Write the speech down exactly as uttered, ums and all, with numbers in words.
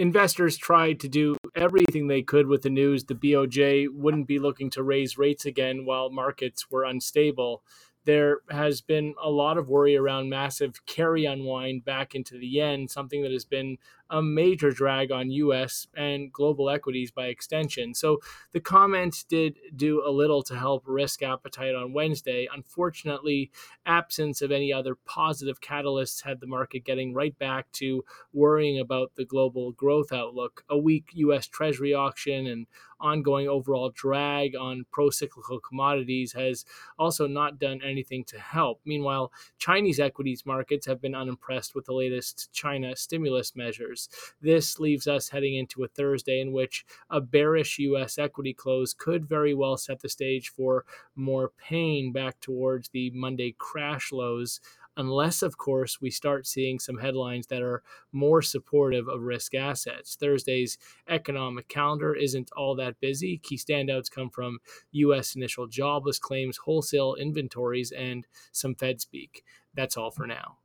investors tried to do everything they could with the news the B O J wouldn't be looking to raise rates again while markets were unstable. There has been a lot of worry around massive carry unwind back into the yen, something that has been a major drag on U S and global equities by extension. So the comments did do a little to help risk appetite on Wednesday. Unfortunately, absence of any other positive catalysts had the market getting right back to worrying about the global growth outlook. A weak U S Treasury auction and ongoing overall drag on pro-cyclical commodities has also not done anything to help. Meanwhile, Chinese equities markets have been unimpressed with the latest China stimulus measures. This leaves us heading into a Thursday in which a bearish U S equity close could very well set the stage for more pain back towards the Monday crash lows, unless, of course, we start seeing some headlines that are more supportive of risk assets. Thursday's economic calendar isn't all that busy. Key standouts come from U S initial jobless claims, wholesale inventories, and some Fed speak. That's all for now.